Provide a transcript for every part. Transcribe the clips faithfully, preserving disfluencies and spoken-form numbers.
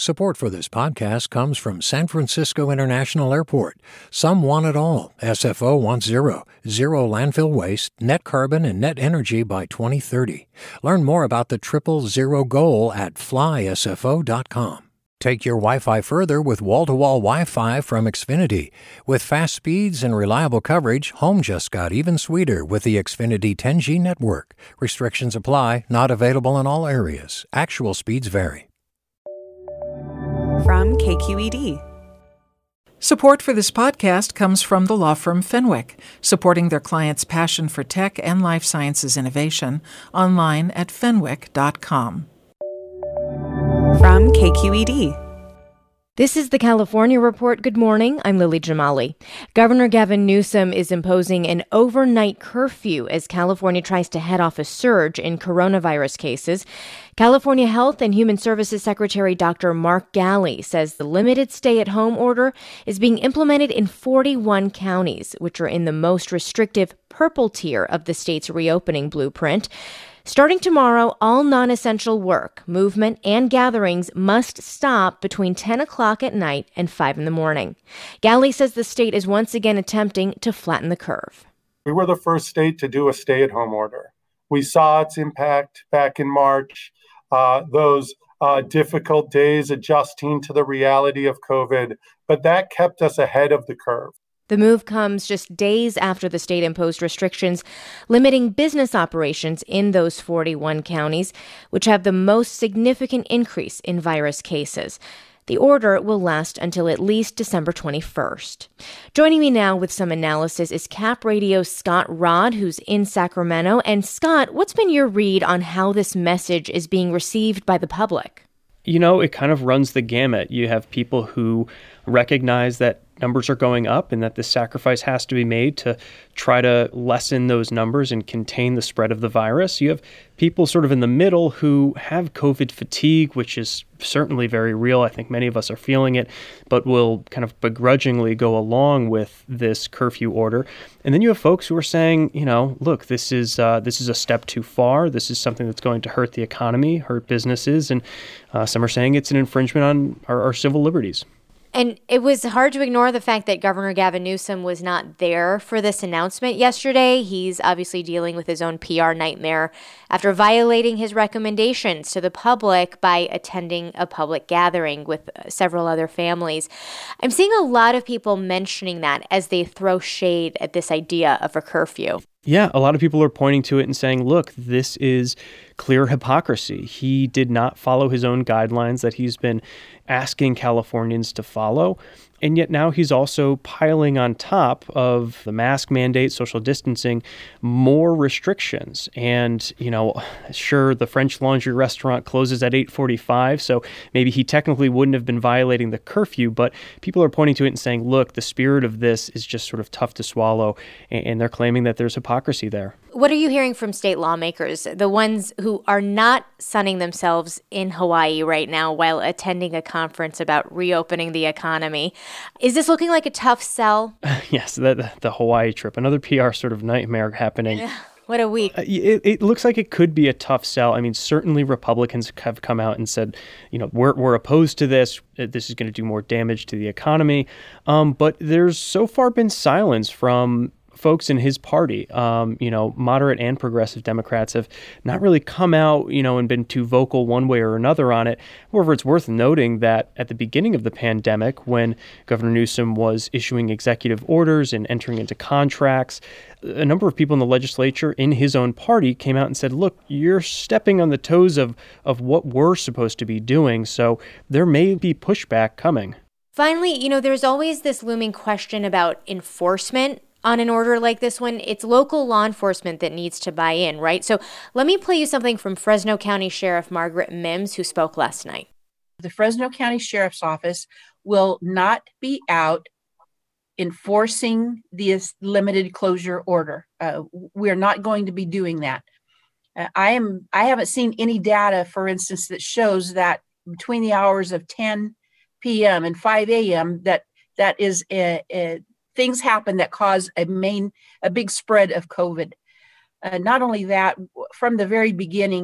Support for this podcast comes from San Francisco International Airport. Some want it all. S F O wants zero. Zero landfill waste, net carbon, and net energy by twenty thirty. Learn more about the triple zero goal at fly S F O dot com. Take your Wi-Fi further with wall-to-wall Wi-Fi from Xfinity. With fast speeds and reliable coverage, home just got even sweeter with the Xfinity ten G network. Restrictions apply, not available in all areas. Actual speeds vary. From K Q E D. Support for this podcast comes from the law firm Fenwick, supporting their clients' passion for tech and life sciences innovation, online at fenwick dot com. From K Q E D. This is the California Report. Good morning. I'm Lily Jamali. Governor Gavin Newsom is imposing an overnight curfew as California tries to head off a surge in coronavirus cases. California Health and Human Services Secretary Doctor Mark Ghaly says the limited stay-at-home order is being implemented in forty-one counties, which are in the most restrictive purple tier of the state's reopening blueprint. Starting tomorrow, all non-essential work, movement, and gatherings must stop between ten o'clock at night and five in the morning. Ghaly says the state is once again attempting to flatten the curve. We were the first state to do a stay-at-home order. We saw its impact back in March, uh, those uh, difficult days adjusting to the reality of COVID, but that kept us ahead of the curve. The move comes just days after the state imposed restrictions limiting business operations in those forty-one counties, which have the most significant increase in virus cases. The order will last until at least December twenty-first. Joining me now with some analysis is Cap Radio's Scott Rodd, who's in Sacramento. And Scott, what's been your read on how this message is being received by the public? You know, it kind of runs the gamut. You have people who recognize that numbers are going up and that this sacrifice has to be made to try to lessen those numbers and contain the spread of the virus. You have people sort of in the middle who have COVID fatigue, which is certainly very real. I think many of us are feeling it, but will kind of begrudgingly go along with this curfew order. And then you have folks who are saying, you know, look, this is uh, this is a step too far. This is something that's going to hurt the economy, hurt businesses. And uh, some are saying it's an infringement on our, our civil liberties. And it was hard to ignore the fact that Governor Gavin Newsom was not there for this announcement yesterday. He's obviously dealing with his own P R nightmare after violating his recommendations to the public by attending a public gathering with several other families. I'm seeing a lot of people mentioning that as they throw shade at this idea of a curfew. Yeah, a lot of people are pointing to it and saying, look, this is clear hypocrisy. He did not follow his own guidelines that he's been asking Californians to follow. And yet now he's also piling on top of the mask mandate, social distancing, more restrictions. And, you know, sure, the French Laundry restaurant closes at eight forty-five, so maybe he technically wouldn't have been violating the curfew, but people are pointing to it and saying, look, the spirit of this is just sort of tough to swallow, and they're claiming that there's hypocrisy there. What are you hearing from state lawmakers, the ones who are not sunning themselves in Hawaii right now while attending a conference about reopening the economy? Is this looking like a tough sell? Yes, the, the Hawaii trip, another P R sort of nightmare happening. What a week. Uh, it, it looks like it could be a tough sell. I mean, certainly Republicans have come out and said, you know, we're we're opposed to this. This is going to do more damage to the economy. Um, but there's so far been silence from folks in his party. Um, you know, moderate and progressive Democrats have not really come out, you know, and been too vocal one way or another on it. However, it's worth noting that at the beginning of the pandemic, when Governor Newsom was issuing executive orders and entering into contracts, a number of people in the legislature in his own party came out and said, look, you're stepping on the toes of, of what we're supposed to be doing. So there may be pushback coming. Finally, you know, there's always this looming question about enforcement on an order like this one. It's local law enforcement that needs to buy in, right? So let me play you something from Fresno County Sheriff Margaret Mims, who spoke last night. The Fresno County Sheriff's Office will not be out enforcing this limited closure order. Uh, we're not going to be doing that. Uh, I am. I haven't seen any data, for instance, that shows that between the hours of ten p.m. and five a.m. that that is a, a things happen that cause a main, a big spread of COVID. Uh, not only that, from the very beginning,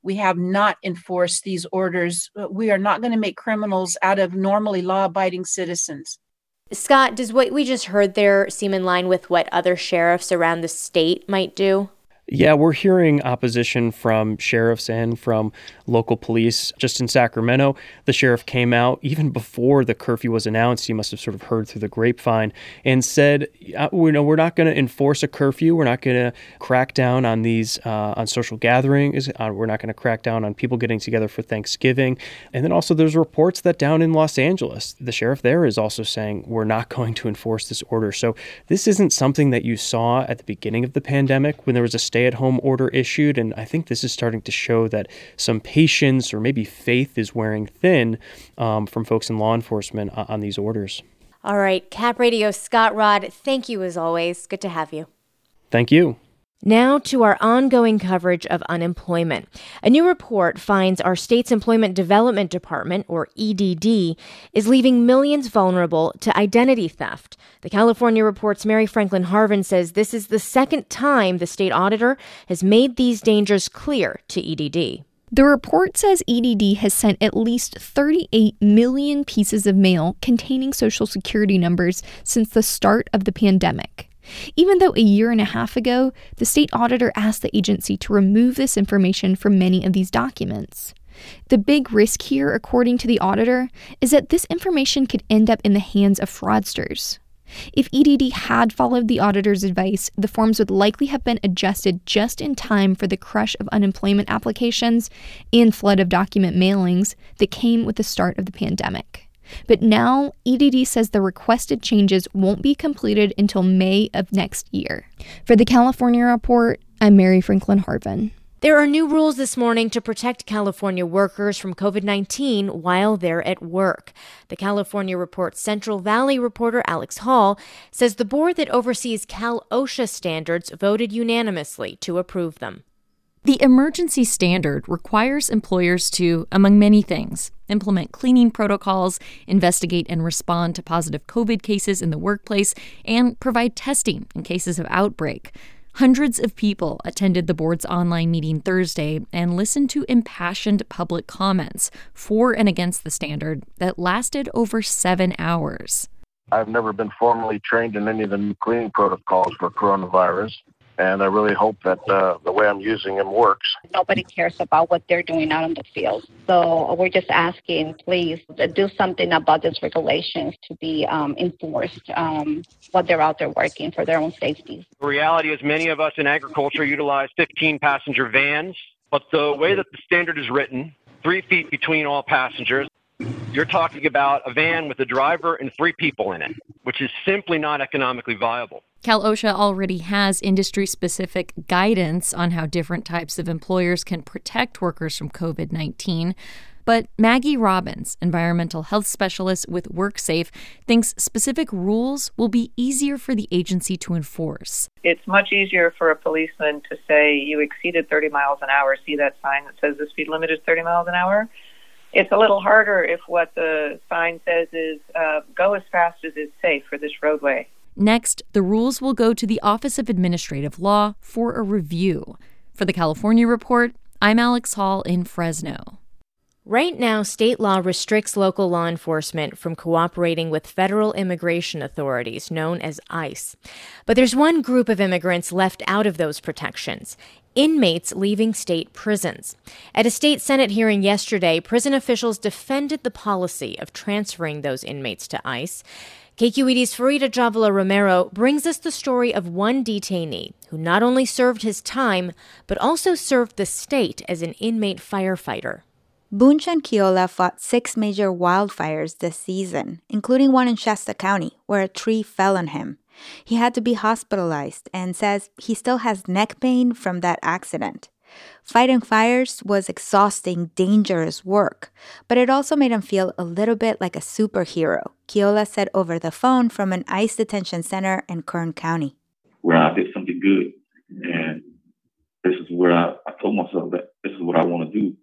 We have not enforced these orders. We are not going to make criminals out of normally law-abiding citizens. Scott, does what we just heard there seem in line with what other sheriffs around the state might do? Yeah, we're hearing opposition from sheriffs and from local police. Just in Sacramento, the sheriff came out even before the curfew was announced. He must have sort of heard through the grapevine and said, "You know, we're not going to enforce a curfew. We're not going to crack down on these uh, on social gatherings. Uh, we're not going to crack down on people getting together for Thanksgiving." And then also, there's reports that down in Los Angeles, the sheriff there is also saying we're not going to enforce this order. So this isn't something that you saw at the beginning of the pandemic when there was a stay-at-home order issued, and I think this is starting to show that some patience or maybe faith is wearing thin um, from folks in law enforcement on, on these orders. All right, Cap Radio, Scott Rod, thank you as always. Good to have you. Thank you. Now to our ongoing coverage of unemployment. A new report finds our state's Employment Development Department, or E D D, is leaving millions vulnerable to identity theft. The California Report's Mary Franklin Harvin says this is the second time the state auditor has made these dangers clear to E D D. The report says E D D has sent at least thirty-eight million pieces of mail containing Social Security numbers since the start of the pandemic. Even though a year and a half ago, the state auditor asked the agency to remove this information from many of these documents. The big risk here, according to the auditor, is that this information could end up in the hands of fraudsters. If E D D had followed the auditor's advice, the forms would likely have been adjusted just in time for the crush of unemployment applications and flood of document mailings that came with the start of the pandemic. But now, E D D says the requested changes won't be completed until May of next year. For the California Report, I'm Mary Franklin Harvin. There are new rules this morning to protect California workers from covid nineteen while they're at work. The California Report's Central Valley reporter Alex Hall says the board that oversees Cal OSHA standards voted unanimously to approve them. The emergency standard requires employers to, among many things, implement cleaning protocols, investigate and respond to positive COVID cases in the workplace, and provide testing in cases of outbreak. Hundreds of people attended the board's online meeting Thursday and listened to impassioned public comments for and against the standard that lasted over seven hours. I've never been formally trained in any of the new cleaning protocols for coronavirus, and I really hope that uh, the way I'm using them works. Nobody cares about what they're doing out in the field. So we're just asking, please, do something about these regulations to be um, enforced, um, while they're out there working for their own safety. The reality is many of us in agriculture utilize fifteen passenger vans, but the way that the standard is written, three feet between all passengers, you're talking about a van with a driver and three people in it, which is simply not economically viable. Cal OSHA already has industry-specific guidance on how different types of employers can protect workers from covid nineteen. But Maggie Robbins, environmental health specialist with WorkSafe, thinks specific rules will be easier for the agency to enforce. It's much easier for a policeman to say you exceeded thirty miles an hour, see that sign that says the speed limit is thirty miles an hour. It's a little harder if what the sign says is uh, go as fast as is safe for this roadway. Next, the rules will go to the Office of Administrative Law for a review. For the California Report, I'm Alex Hall in Fresno. Right now, state law restricts local law enforcement from cooperating with federal immigration authorities, known as ICE. But there's one group of immigrants left out of those protections: inmates leaving state prisons. At a state Senate hearing yesterday, prison officials defended the policy of transferring those inmates to ICE. K Q E D's Farida Jhabvala Romero brings us the story of one detainee who not only served his time, but also served the state as an inmate firefighter. Bunchan Kiola fought six major wildfires this season, including one in Shasta County, where a tree fell on him. He had to be hospitalized and says he still has neck pain from that accident. Fighting fires was exhausting, dangerous work, but it also made him feel a little bit like a superhero, Kiola said over the phone from an ICE detention center in Kern County. Where I did something good, and this is where I, I told myself that this is what I want to do.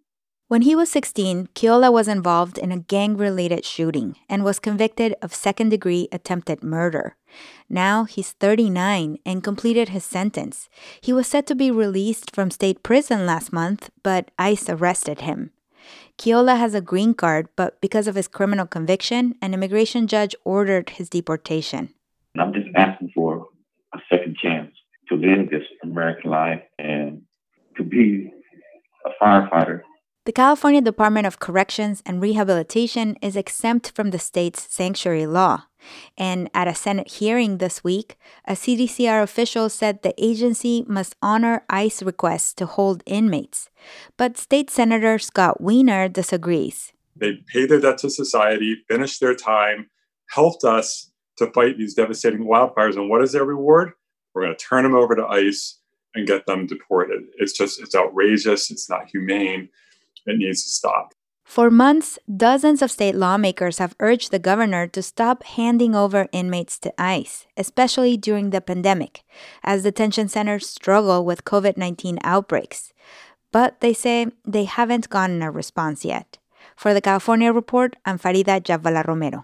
When he was sixteen, Keola was involved in a gang-related shooting and was convicted of second-degree attempted murder. Now he's thirty-nine and completed his sentence. He was set to be released from state prison last month, but ICE arrested him. Keola has a green card, but because of his criminal conviction, an immigration judge ordered his deportation. I'm just asking for a second chance to live this American life and to be a firefighter. The California Department of Corrections and Rehabilitation is exempt from the state's sanctuary law. And at a Senate hearing this week, a C D C R official said the agency must honor ICE requests to hold inmates. But State Senator Scott Wiener disagrees. They paid their debt to society, finished their time, helped us to fight these devastating wildfires. And what is their reward? We're going to turn them over to ICE and get them deported. It's just, it's outrageous. It's not humane. It needs to stop. For months, dozens of state lawmakers have urged the governor to stop handing over inmates to ICE, especially during the pandemic, as detention centers struggle with covid nineteen outbreaks. But they say they haven't gotten a response yet. For the California Report, I'm Farida Jhabvala Romero.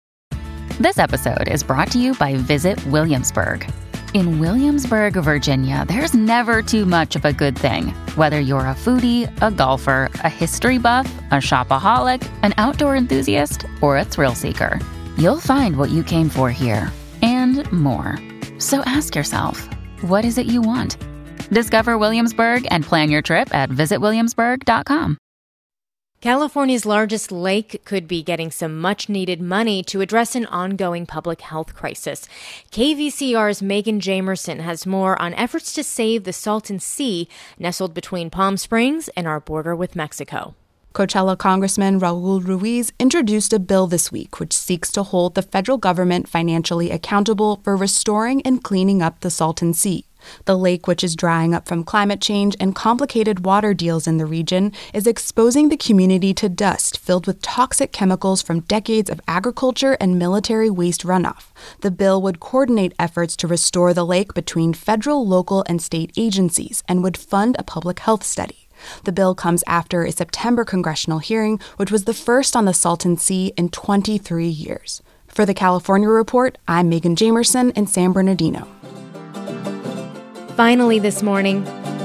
This episode is brought to you by Visit Williamsburg. In Williamsburg, Virginia, there's never too much of a good thing. Whether you're a foodie, a golfer, a history buff, a shopaholic, an outdoor enthusiast, or a thrill seeker, you'll find what you came for here and more. So ask yourself, what is it you want? Discover Williamsburg and plan your trip at visit williamsburg dot com. California's largest lake could be getting some much-needed money to address an ongoing public health crisis. K V C R's Megan Jamerson has more on efforts to save the Salton Sea, nestled between Palm Springs and our border with Mexico. Coachella Congressman Raul Ruiz introduced a bill this week which seeks to hold the federal government financially accountable for restoring and cleaning up the Salton Sea. The lake, which is drying up from climate change and complicated water deals in the region, is exposing the community to dust filled with toxic chemicals from decades of agriculture and military waste runoff. The bill would coordinate efforts to restore the lake between federal, local, and state agencies and would fund a public health study. The bill comes after a September congressional hearing, which was the first on the Salton Sea in twenty-three years. For the California Report, I'm Megan Jamerson in San Bernardino. Finally this morning,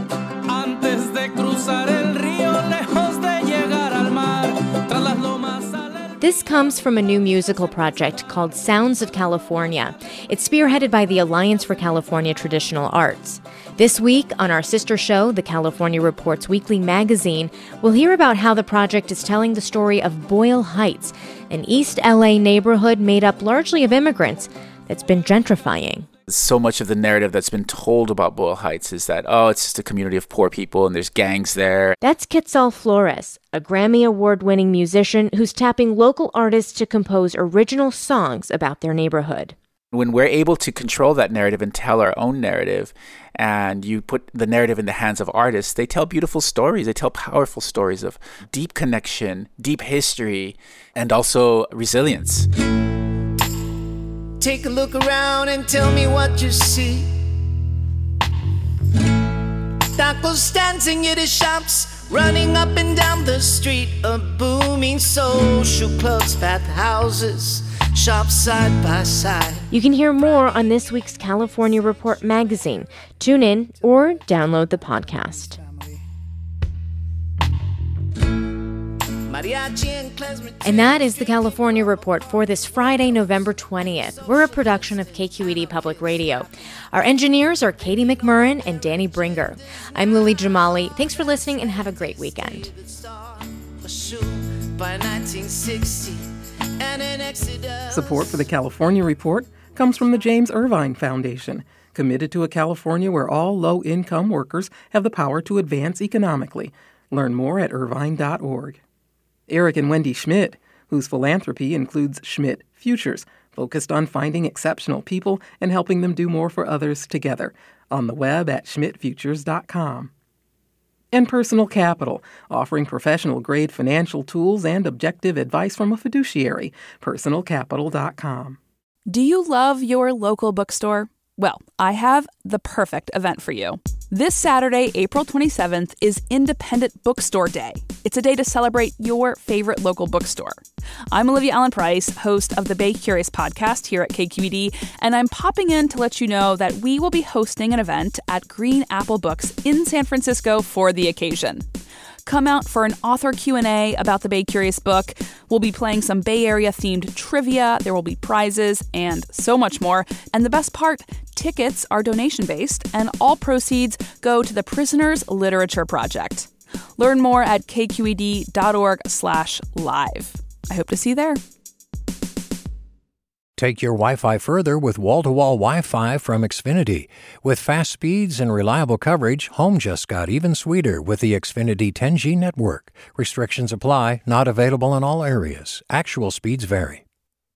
this comes from a new musical project called Sounds of California. It's spearheaded by the Alliance for California Traditional Arts. This week, on our sister show, the California Report's weekly magazine, we'll hear about how the project is telling the story of Boyle Heights, an East L A neighborhood made up largely of immigrants that's been gentrifying. So much of the narrative that's been told about Boyle Heights is that, oh, it's just a community of poor people and there's gangs there. That's Quetzal Flores, a Grammy Award-winning musician who's tapping local artists to compose original songs about their neighborhood. When we're able to control that narrative and tell our own narrative, and you put the narrative in the hands of artists, they tell beautiful stories. They tell powerful stories of deep connection, deep history, and also resilience. Take a look around and tell me what you see. Taco stands in Yiddish shops, running up and down the street. A booming social clubs, bathhouses, shops side by side. You can hear more on this week's California Report magazine. Tune in or download the podcast. And that is the California Report for this Friday, November twentieth. We're a production of K Q E D Public Radio. Our engineers are Katie McMurrin and Danny Bringer. I'm Lily Jamali. Thanks for listening and have a great weekend. Support for the California Report comes from the James Irvine Foundation, committed to a California where all low-income workers have the power to advance economically. Learn more at irvine dot org. Eric and Wendy Schmidt, whose philanthropy includes Schmidt Futures, focused on finding exceptional people and helping them do more for others together, on the web at schmidt futures dot com. And Personal Capital, offering professional-grade financial tools and objective advice from a fiduciary, personal capital dot com. Do you love your local bookstore? Well, I have the perfect event for you. This Saturday, April twenty-seventh, is Independent Bookstore Day. It's a day to celebrate your favorite local bookstore. I'm Olivia Allen Price, host of the Bay Curious podcast here at K Q E D, and I'm popping in to let you know that we will be hosting an event at Green Apple Books in San Francisco for the occasion. Come out for an author Q and A about the Bay Curious book. We'll be playing some Bay Area-themed trivia. There will be prizes and so much more. And the best part, tickets are donation-based, and all proceeds go to the Prisoners Literature Project. Learn more at kqed.org slash live. I hope to see you there. Take your Wi-Fi further with wall-to-wall Wi-Fi from Xfinity. With fast speeds and reliable coverage, home just got even sweeter with the Xfinity ten G network. Restrictions apply, not available in all areas. Actual speeds vary.